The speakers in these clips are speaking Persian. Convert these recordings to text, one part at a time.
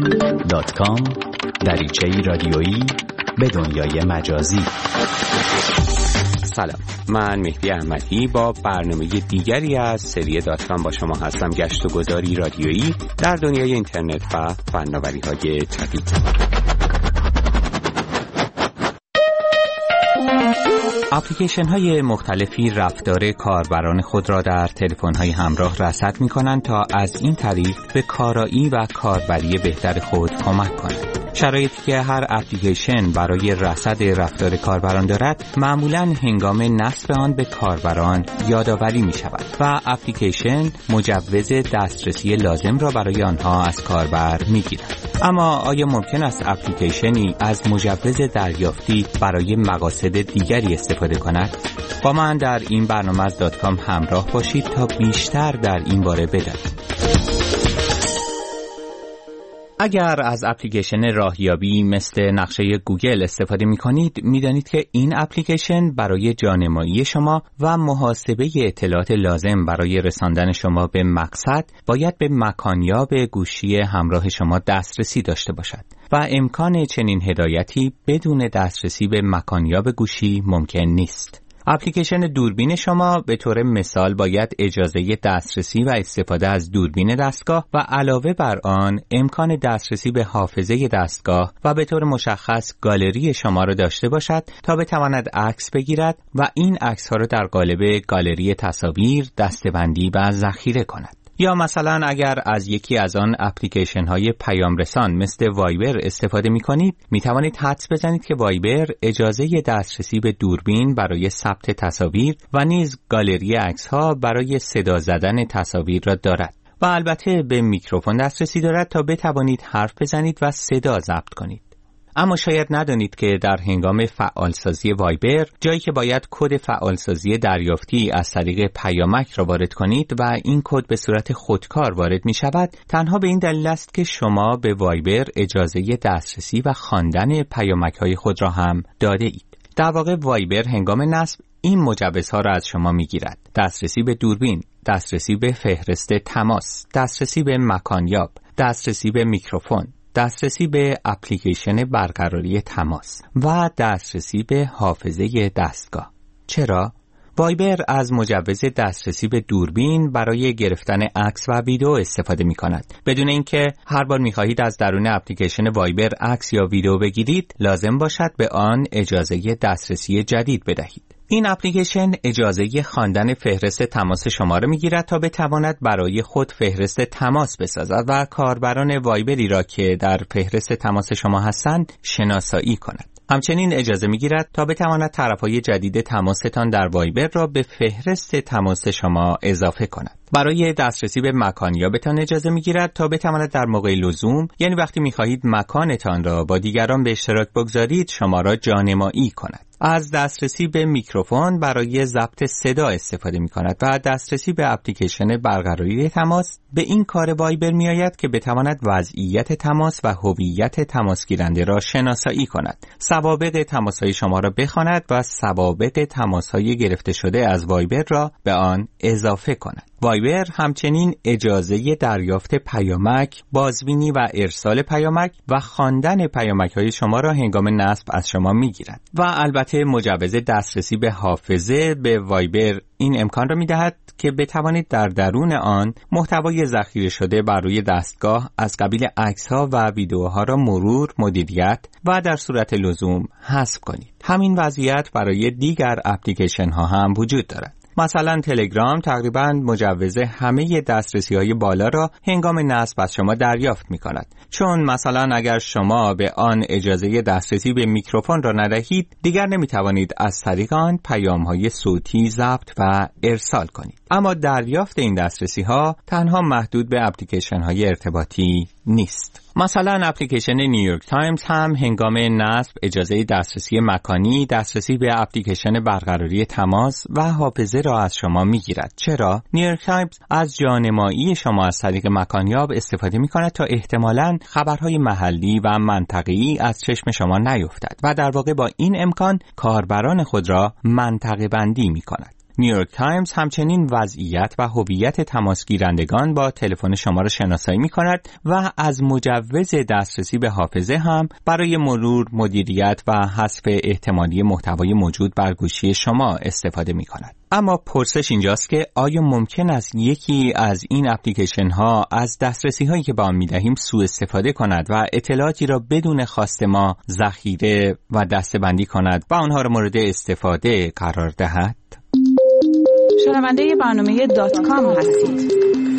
www.facebook.com دریچه‌ای رادیویی به دنیای مجازی. سلام، من مهدی احمدی با برنامه دیگری از سری .com با شما هستم. گشت و گذاری رادیویی در دنیای اینترنت و فناوری‌های جدید. اپلیکیشن های مختلفی رفتار کاربران خود را در تلفن های همراه رصد می کنند تا از این طریق به کارایی و کاربری بهتر خود کمک کنند. شرایطی که هر اپلیکیشن برای رصد رفتار کاربران دارد معمولاً هنگام نصب آن به کاربران یادآوری می شود و اپلیکیشن مجوز دسترسی لازم را برای آنها از کاربر می گیرد. اما آیا ممکن است اپلیکیشنی از مجوز دریافتی برای مقاصد دیگری استفاده کند؟ با من در این برنامه از .com همراه باشید تا بیشتر در این باره بدانید. اگر از اپلیکیشن راهیابی مثل نقشه گوگل استفاده می کنید، می دانید که این اپلیکیشن برای جانمایی شما و محاسبه اطلاعات لازم برای رساندن شما به مقصد باید به مکانیاب گوشی همراه شما دسترسی داشته باشد و امکان چنین هدایتی بدون دسترسی به مکانیاب گوشی ممکن نیست. اپلیکیشن دوربین شما به طور مثال باید اجازه دسترسی و استفاده از دوربین دستگاه و علاوه بر آن امکان دسترسی به حافظه دستگاه و به طور مشخص گالری شما را داشته باشد تا بتواند عکس بگیرد و این عکس ها را در قالب گالری تصاویر دسته‌بندی و ذخیره کند. یا مثلا اگر از یکی از آن اپلیکیشن های پیام رسان مثل وایبر استفاده می کنید، می توانید حدس بزنید که وایبر اجازه دسترسی به دوربین برای ثبت تصاویر و نیز گالری عکس ها برای صدا زدن تصاویر را دارد و البته به میکروفون دسترسی دارد تا بتوانید حرف بزنید و صدا ضبط کنید. اما شاید ندانید که در هنگام فعالسازی وایبر، جایی که باید کد فعالسازی دریافتی از طریق پیامک را وارد کنید و این کد به صورت خودکار وارد می شود، تنها به این دلیل است که شما به وایبر اجازه دسترسی و خواندن پیامک های خود را هم داده اید. در واقع وایبر هنگام نصب این مجوزها را از شما می گیرد: دسترسی به دوربین، دسترسی به فهرست تماس، دسترسی به مکانیاب، دسترسی به میکروفون، دسترسی به اپلیکیشن برقراری تماس و دسترسی به حافظه دستگاه. چرا؟ وایبر از مجوز دسترسی به دوربین برای گرفتن عکس و ویدیو استفاده می کند. بدون اینکه هر بار می خواهید از درون اپلیکیشن وایبر عکس یا ویدیو بگیرید، لازم باشد به آن اجازه دسترسی جدید بدهید. این اپلیکیشن اجازه خواندن فهرست تماس شما را می‌گیرد تا بتواند برای خود فهرست تماس بسازد و کاربران وایبری را که در فهرست تماس شما هستند شناسایی کند. همچنین اجازه می‌گیرد تا بتواند طرف‌های جدید تماستان در وایبر را به فهرست تماس شما اضافه کند. برای دسترسی به مکانیابتان اجازه می‌گیرد تا بتواند در موقع لزوم، یعنی وقتی می‌خواهید مکانتان را با دیگران به اشتراک بگذارید، شما را جانمایی کند. از دسترسی به میکروفون برای ضبط صدا استفاده می‌کند و دسترسی به اپلیکیشن برقراری تماس به این کار وایبر می‌آید که بتواند وضعیت تماس و هویت تماس گیرنده را شناسایی کند، سوابق تماس‌های شما را بخواند و سوابق تماس‌های گرفته شده از وایبر را به آن اضافه کند. وایبر همچنین اجازه دریافت پیامک، بازبینی و ارسال پیامک و خواندن پیامک‌های شما را هنگام نصب از شما می‌گیرد و البته مجوز دسترسی به حافظه به وایبر این امکان را می‌دهد که بتوانید در درون آن محتوای ذخیره شده بر روی دستگاه از قبیل عکس‌ها و ویدیوها را مرور، مدیریت و در صورت لزوم حذف کنید. همین وضعیت برای دیگر اپلیکیشن‌ها هم وجود دارد. مثلا تلگرام تقریباً مجوز همه دسترسی‌های بالا را هنگام نصب از شما دریافت می‌کند. چون مثلا اگر شما به آن اجازه دسترسی به میکروفون را ندهید، دیگر نمی‌توانید از طریق آن پیام‌های صوتی ضبط و ارسال کنید. اما دریافت این دسترسی‌ها تنها محدود به اپلیکیشن‌های ارتباطی نیست. مثلا اپلیکیشن نیویورک تایمز هم هنگام نصب اجازه دسترسی مکانی، دسترسی به اپلیکیشن برقراری تماس و حافظه را از شما میگیرد. چرا؟ نیویورک تایمز از جانمایی شما از طریق مکانیاب استفاده می‌کند تا احتمالاً خبرهای محلی و منطقه‌ای از چشم شما نیفتد و در واقع با این امکان کاربران خود را منطقه بندی می‌کند. نیویورک تایمز همچنین وضعیت و هویت تماسگیرندگان با تلفن شما را شناسایی می‌کند و از مجوز دسترسی به حافظه هم برای مرور، مدیریت و حذف احتمالی محتوای موجود بر گوشی شما استفاده می‌کند. اما پرسش اینجاست که آیا ممکن است یکی از این اپلیکیشن ها از دسترسی هایی که به آن می‌دهیم سوء استفاده کند و اطلاعاتی را بدون خواست ما ذخیره و دسته‌بندی کند و آنها را مورد استفاده قرار دهد؟ شنونده برنامه .com هستید.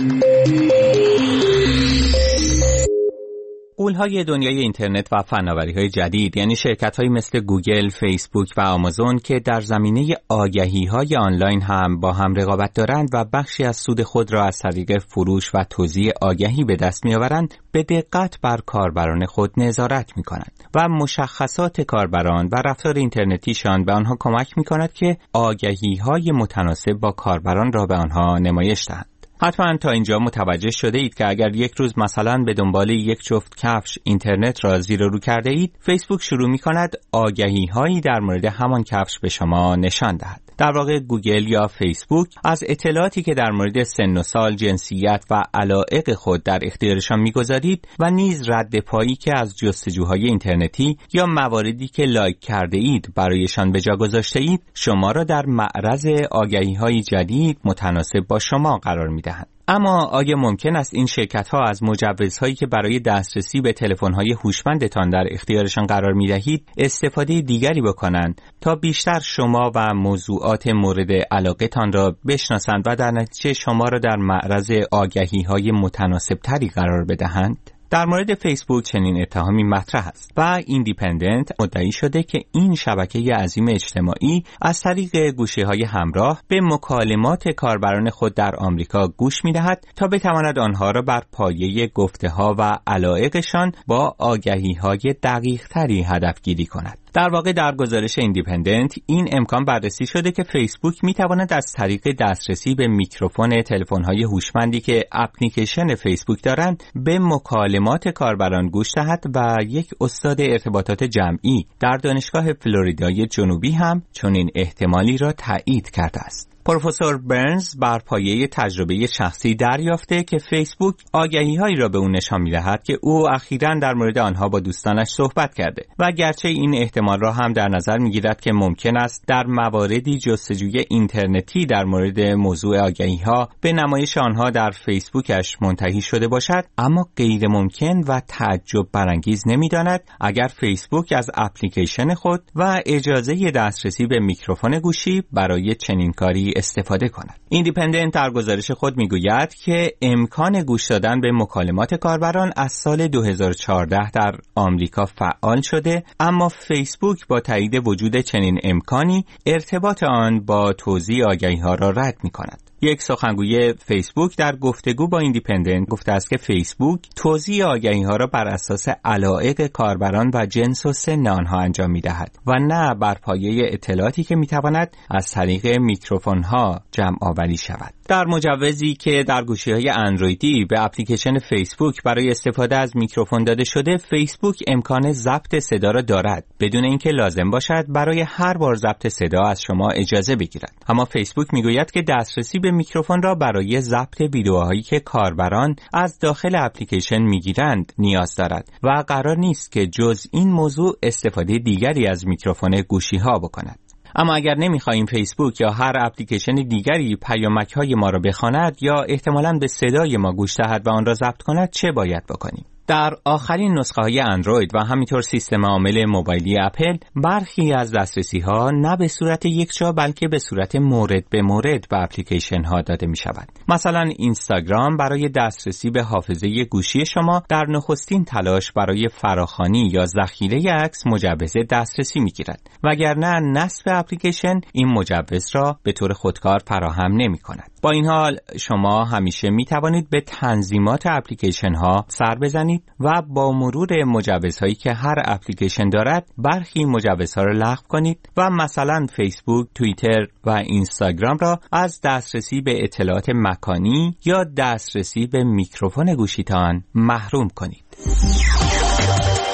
غول‌های دنیای اینترنت و فناوری‌های جدید، یعنی شرکت‌هایی مثل گوگل، فیسبوک و آمازون که در زمینه آگهی‌های آنلاین هم با هم رقابت دارند و بخشی از سود خود را از طریق فروش و توزیع آگهی به دست می‌آورند، به دقت بر کاربران خود نظارت می‌کنند و مشخصات کاربران و رفتار اینترنتیشان به آنها کمک می‌کند که آگهی‌های متناسب با کاربران را به آنها نمایش دهند. حتما تا اینجا متوجه شده اید که اگر یک روز مثلا به دنبال یک جفت کفش اینترنت را زیر و رو کرده اید، فیسبوک شروع می کند آگهی هایی در مورد همان کفش به شما نشان دهد. در واقع گوگل یا فیسبوک از اطلاعاتی که در مورد سن و سال، جنسیت و علایق خود در اختیارشان می‌گذارید و نیز رد پایی که از جستجوهای اینترنتی یا مواردی که لایک کرده اید برایشان به جا گذاشته اید، شما را در معرض آگهی‌های جدید متناسب با شما قرار می‌دهند. اما آیا ممکن است این شرکت‌ها از مجوزهایی که برای دسترسی به تلفن‌های هوشمندتان در اختیارشان قرار می‌دهید استفاده دیگری بکنند تا بیشتر شما و موضوعات مورد علاقه‌تان را بشناسند و در نتیجه شما را در معرض آگهی‌های متناسب‌تری قرار بدهند؟ در مورد فیسبوک چنین اتهامی مطرح است و ایندیپندنت مدعی شده که این شبکه عظیم اجتماعی از طریق گوشی‌های همراه به مکالمات کاربران خود در آمریکا گوش می‌دهد تا بتواند آنها را بر پایه گفته‌ها و علایقشان با آگهی‌های دقیق‌تری هدفگیری کند. در واقع در گزارش ایندیپندنت این امکان بررسی شده که فیسبوک می‌تواند از طریق دسترسی به میکروفون تلفن‌های هوشمندی که اپلیکیشن فیسبوک دارند به مکالمات کاربران گوش دهد و یک استاد ارتباطات جمعی در دانشگاه فلوریدای جنوبی هم چنین احتمالی را تایید کرده است. پروفسور برنز بر پایه تجربه شخصی دریافته که فیسبوک آگهی‌هایی را به او نشان می‌دهد که او اخیراً در مورد آنها با دوستانش صحبت کرده و گرچه این احتمال را هم در نظر می‌گیرد که ممکن است در مواردی جستجوی اینترنتی در مورد موضوع آگهی‌ها به نمایش آنها در فیسبوکش منتهی شده باشد، اما غیر ممکن و تعجب برانگیز نمی‌داند اگر فیسبوک از اپلیکیشن خود و اجازه دسترسی به میکروفون گوشی برای چنین کاری استفاده کند. ایندیپندنت در گزارش خود میگوید که امکان گوش دادن به مکالمات کاربران از سال 2014 در آمریکا فعال شده، اما فیسبوک با تایید وجود چنین امکانی ارتباط آن با توزیع آگهی‌ها را رد می‌کند. یک سخنگوی فیسبوک در گفتگو با ایندیپندنت گفته است که فیسبوک توزیع آگهی‌ها را بر اساس علایق کاربران و جنس و سن آنها انجام می‌دهد و نه بر پایه اطلاعاتی که می‌تواند از طریق میکروفون‌ها جمع آوری شود. در مجوزی که در گوشی‌های اندرویدی به اپلیکیشن فیسبوک برای استفاده از میکروفون داده شده، فیسبوک امکان ضبط صدا را دارد بدون اینکه لازم باشد برای هر بار ضبط صدا از شما اجازه بگیرد. اما فیسبوک میگوید که دسترسی به میکروفون را برای ضبط ویدیوهایی که کاربران از داخل اپلیکیشن میگیرند نیاز دارد و قرار نیست که جز این موضوع استفاده دیگری از میکروفون گوشی‌ها بکند. اما اگر نمی‌خواهیم فیسبوک یا هر اپلیکیشن دیگری پیامک‌های ما را بخواند یا احتمالاً به صدای ما گوش دهد و آن را ضبط کند، چه باید بکنیم؟ در آخرین نسخه‌های اندروید و همینطور سیستم عامل موبایلی اپل، برخی از دسترسی‌ها نه به صورت یکجا بلکه به صورت مورد به مورد به اپلیکیشن‌ها داده می‌شود. مثلا اینستاگرام برای دسترسی به حافظه گوشی شما در نخستین تلاش برای فراخوانی یا ذخیره عکس مجوز دسترسی می‌گیرد، وگرنه نصب اپلیکیشن این مجوز را به طور خودکار فراهم نمی‌کند. با این حال شما همیشه می‌توانید به تنظیمات اپلیکیشن‌ها سر بزنید و با مرور مجوزهایی که هر اپلیکیشن دارد برخی مجوزها را لغو کنید و مثلا فیسبوک، توییتر و اینستاگرام را از دسترسی به اطلاعات مکانی یا دسترسی به میکروفون گوشیتان محروم کنید.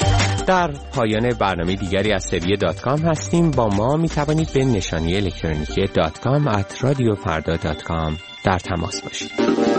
در پایان برنامه دیگری از سری .com هستیم. با ما می توانید به نشانی الکترونیکی .com @radiofarda.com در تماس باشید.